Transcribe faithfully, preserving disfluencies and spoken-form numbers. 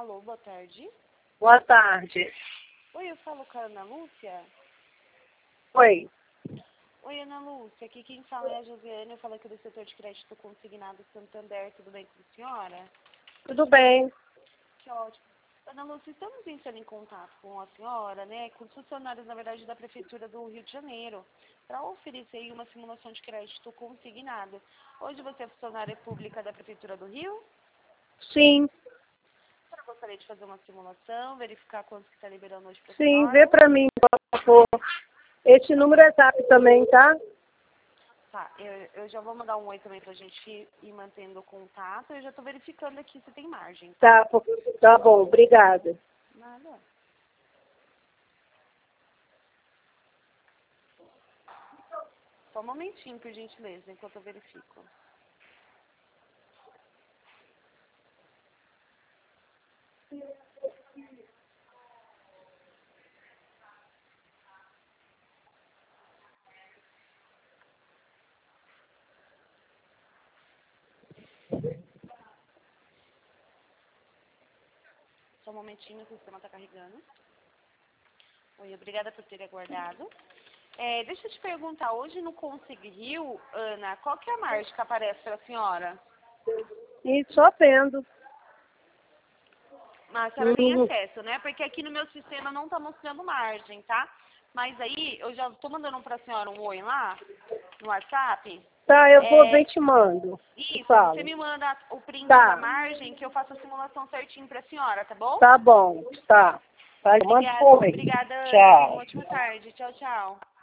Alô, boa tarde. Boa tarde. Oi, eu falo com a Ana Lúcia. Oi. Oi, Ana Lúcia. Aqui quem fala é a Josiane. Eu falo aqui do setor de crédito consignado Santander. Tudo bem com a senhora? Tudo bem. Que ótimo. Ana Lúcia, estamos entrando em contato com a senhora, né, com os funcionários, na verdade, da Prefeitura do Rio de Janeiro, para oferecer aí uma simulação de crédito consignado. Hoje você é funcionária pública da Prefeitura do Rio? Sim. Eu gostaria de fazer uma simulação, verificar quanto que está liberando hoje para a Sim, senhora. vê pra mim, por favor. Esse número é zap também, tá? Tá, eu, eu já vou mandar um oi também pra gente ir mantendo o contato. Eu já tô verificando aqui se tem margem, tá? Tá, po- tá bom, obrigada. Nada. Só um momentinho, por gentileza, enquanto eu verifico. Só um momentinho, o sistema tá carregando. Oi, obrigada por ter aguardado. É, deixa eu te perguntar, hoje no Consig Rio, Ana, qual que é a margem que aparece para a senhora? E só vendo. Mas a senhora tem Hum, acesso, né? Porque aqui no meu sistema não tá mostrando margem, tá? Mas aí, eu já tô mandando pra senhora um oi lá, no WhatsApp. Tá, eu vou ver É, e te mando. Te isso, você falo. me manda o print da Tá, margem que eu faço a simulação certinho pra senhora, tá bom? tá bom, tá. Tá, manda Obrigada, por aí. obrigada, Ana. Tenha uma Tchau. ótima tarde. Tchau, tchau.